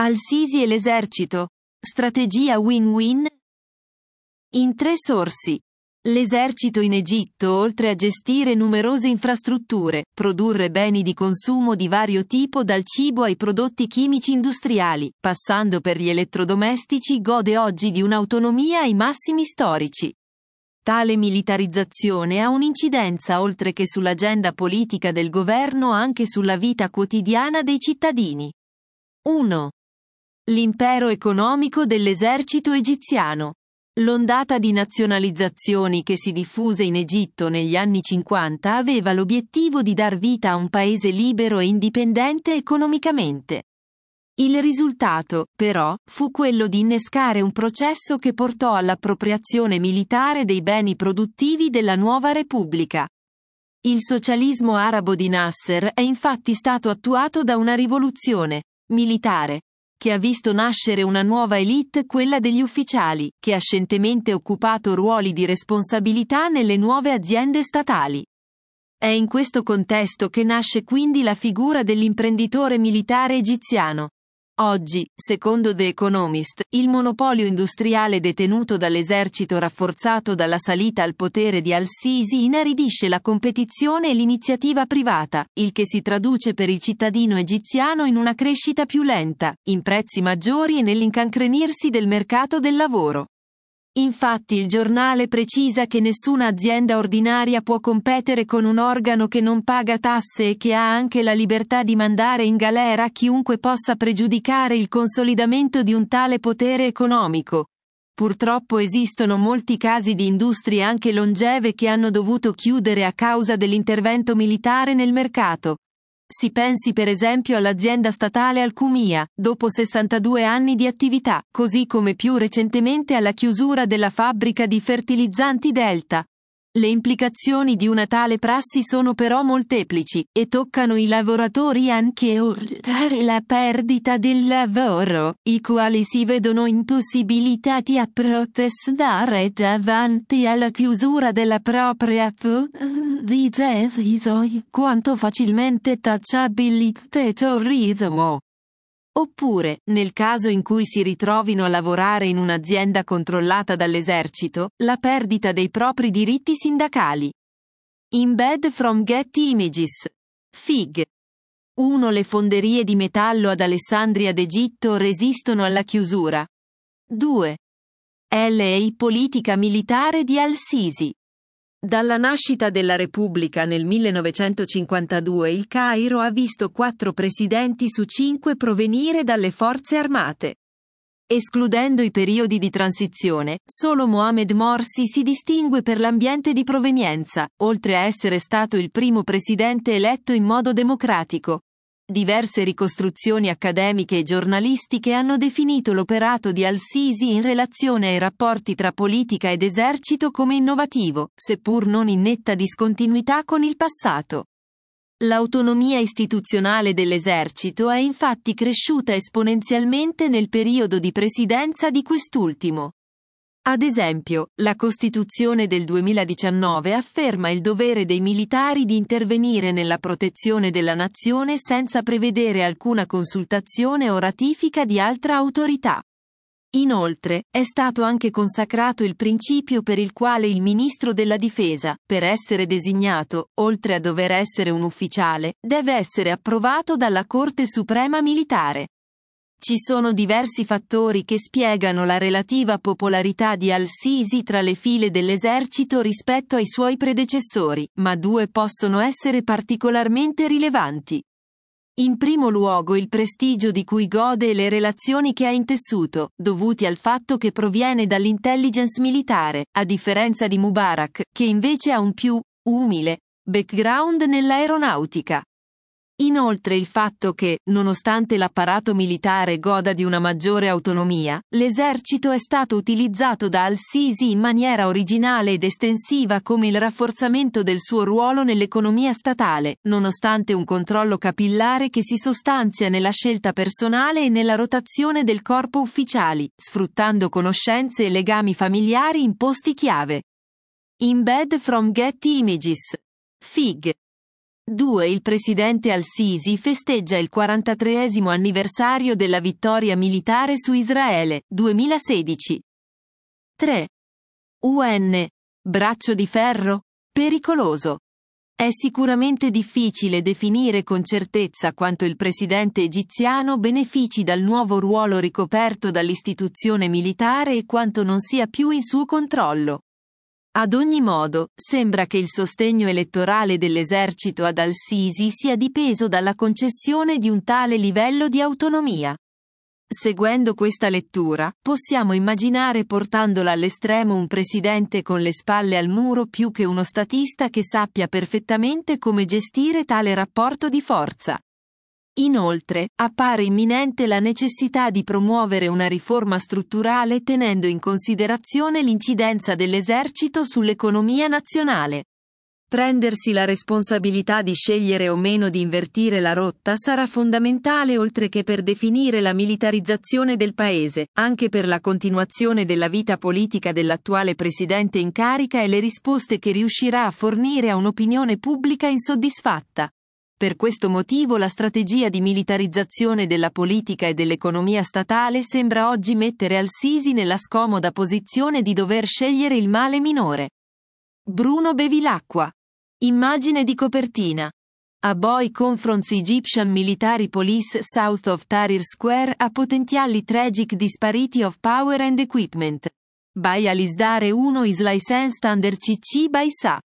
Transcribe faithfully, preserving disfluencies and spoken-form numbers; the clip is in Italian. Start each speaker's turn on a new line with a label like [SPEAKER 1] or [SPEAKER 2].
[SPEAKER 1] Al-Sisi e l'esercito. Strategia win-win? In tre sorsi. L'esercito in Egitto, oltre a gestire numerose infrastrutture, produrre beni di consumo di vario tipo dal cibo ai prodotti chimici industriali, passando per gli elettrodomestici, gode oggi di un'autonomia ai massimi storici. Tale militarizzazione ha un'incidenza oltre che sull'agenda politica del governo anche sulla vita quotidiana dei cittadini. uno. L'impero economico dell'esercito egiziano. L'ondata di nazionalizzazioni che si diffuse in Egitto negli anni cinquanta aveva l'obiettivo di dar vita a un paese libero e indipendente economicamente. Il risultato, però, fu quello di innescare un processo che portò all'appropriazione militare dei beni produttivi della nuova Repubblica. Il socialismo arabo di Nasser è infatti stato attuato da una rivoluzione militare, che ha visto nascere una nuova élite, quella degli ufficiali, che ha scientemente occupato ruoli di responsabilità nelle nuove aziende statali. È in questo contesto che nasce quindi la figura dell'imprenditore militare egiziano. Oggi, secondo The Economist, il monopolio industriale detenuto dall'esercito rafforzato dalla salita al potere di Al-Sisi inaridisce la competizione e l'iniziativa privata, il che si traduce per il cittadino egiziano in una crescita più lenta, in prezzi maggiori e nell'incancrenirsi del mercato del lavoro. Infatti il giornale precisa che nessuna azienda ordinaria può competere con un organo che non paga tasse e che ha anche la libertà di mandare in galera chiunque possa pregiudicare il consolidamento di un tale potere economico. Purtroppo esistono molti casi di industrie anche longeve che hanno dovuto chiudere a causa dell'intervento militare nel mercato. Si pensi per esempio all'azienda statale Alcumia, dopo sessantadue anni di attività, così come più recentemente alla chiusura della fabbrica di fertilizzanti Delta. Le implicazioni di una tale prassi sono però molteplici, e toccano i lavoratori anche oltre la perdita del lavoro, i quali si vedono impossibilitati a protestare davanti alla chiusura della propria fabbrica, quanto facilmente tacciabili di terrorismo. Oppure, nel caso in cui si ritrovino a lavorare in un'azienda controllata dall'esercito, la perdita dei propri diritti sindacali. Embed from Getty Images. Fig. uno. Le fonderie di metallo ad Alessandria d'Egitto resistono alla chiusura. due. L A politica militare di Al-Sisi. Dalla nascita della Repubblica nel millenovecentocinquantadue il Cairo ha visto quattro presidenti su cinque provenire dalle forze armate. Escludendo i periodi di transizione, solo Mohamed Morsi si distingue per l'ambiente di provenienza, oltre a essere stato il primo presidente eletto in modo democratico. Diverse ricostruzioni accademiche e giornalistiche hanno definito l'operato di Al-Sisi in relazione ai rapporti tra politica ed esercito come innovativo, seppur non in netta discontinuità con il passato. L'autonomia istituzionale dell'esercito è infatti cresciuta esponenzialmente nel periodo di presidenza di quest'ultimo. Ad esempio, la Costituzione del duemiladiciannove afferma il dovere dei militari di intervenire nella protezione della nazione senza prevedere alcuna consultazione o ratifica di altra autorità. Inoltre, è stato anche consacrato il principio per il quale il ministro della difesa, per essere designato, oltre a dover essere un ufficiale, deve essere approvato dalla Corte Suprema Militare. Ci sono diversi fattori che spiegano la relativa popolarità di Al-Sisi tra le file dell'esercito rispetto ai suoi predecessori, ma due possono essere particolarmente rilevanti. In primo luogo il prestigio di cui gode e le relazioni che ha intessuto, dovuti al fatto che proviene dall'intelligence militare, a differenza di Mubarak, che invece ha un più umile background nell'aeronautica. Inoltre il fatto che, nonostante l'apparato militare goda di una maggiore autonomia, l'esercito è stato utilizzato da Al-Sisi in maniera originale ed estensiva come il rafforzamento del suo ruolo nell'economia statale, nonostante un controllo capillare che si sostanzia nella scelta personale e nella rotazione del corpo ufficiali, sfruttando conoscenze e legami familiari in posti chiave. Embed from Getty Images. Fig. due Il presidente al-Sisi festeggia il quarantatreesimo anniversario della vittoria militare su Israele, duemilasedici. tre U N. Braccio di ferro? Pericoloso. È sicuramente difficile definire con certezza quanto il presidente egiziano benefici dal nuovo ruolo ricoperto dall'istituzione militare e quanto non sia più in suo controllo. Ad ogni modo, sembra che il sostegno elettorale dell'esercito ad al-Sisi sia dipeso dalla concessione di un tale livello di autonomia. Seguendo questa lettura, possiamo immaginare portandola all'estremo un presidente con le spalle al muro più che uno statista che sappia perfettamente come gestire tale rapporto di forza. Inoltre, appare imminente la necessità di promuovere una riforma strutturale tenendo in considerazione l'incidenza dell'esercito sull'economia nazionale. Prendersi la responsabilità di scegliere o meno di invertire la rotta sarà fondamentale oltre che per definire la militarizzazione del paese, anche per la continuazione della vita politica dell'attuale presidente in carica e le risposte che riuscirà a fornire a un'opinione pubblica insoddisfatta. Per questo motivo la strategia di militarizzazione della politica e dell'economia statale sembra oggi mettere al-Sisi nella scomoda posizione di dover scegliere il male minore. Bruno Bevilacqua. Immagine di copertina. A Boy confronts Egyptian military police south of Tahrir Square a potentially tragic disparity of power and equipment. By Alisdare uno is licensed under C C by S A.